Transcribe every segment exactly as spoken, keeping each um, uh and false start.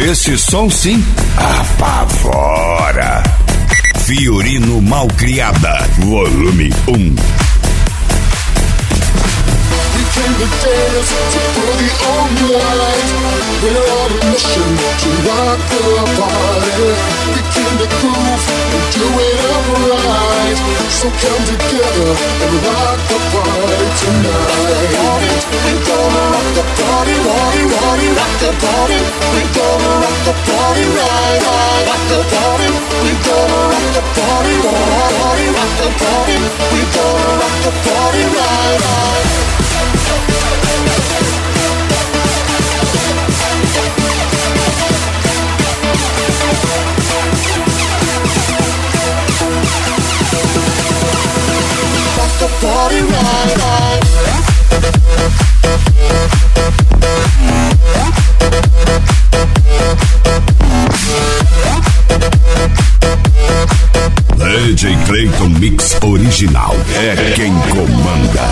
Esse som sim apavora. Fiorino Malcriada, volume um. We came to dance, to party all night. We're on a mission to rock the party. We came to groove and do it upright. So come together and rock the party tonight. We gonna rock the party, party, party, rock the party. We gonna rock the party right, right, rock the party. We gonna rock the party, party, rock the party. We gonna rock the party right, right. The party right, right. D J Clayton Mix Original é quem comanda.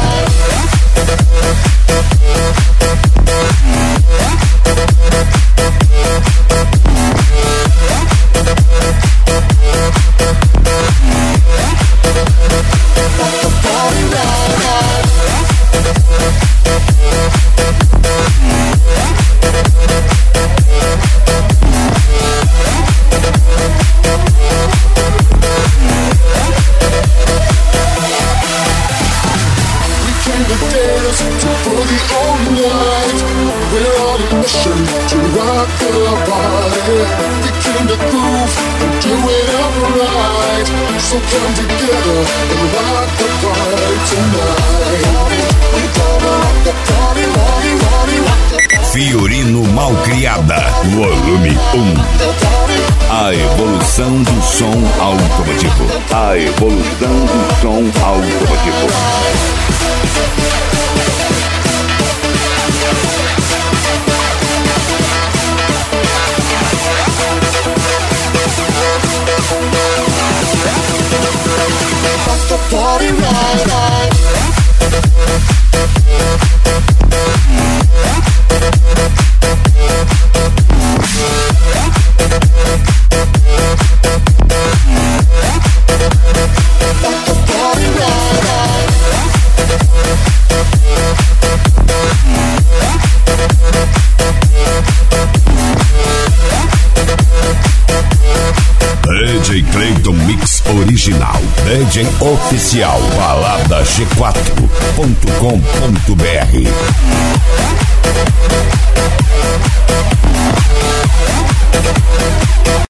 So come together and rock the party tonight. We gonna rock the party, party, party, rock the party. Fiorino Malcriada, volume um. A evolução do som automotivo. A evolução do som automotivo. Party right, right. D J Clayton Mix Original, D J Oficial, balada g quatro ponto com ponto b r.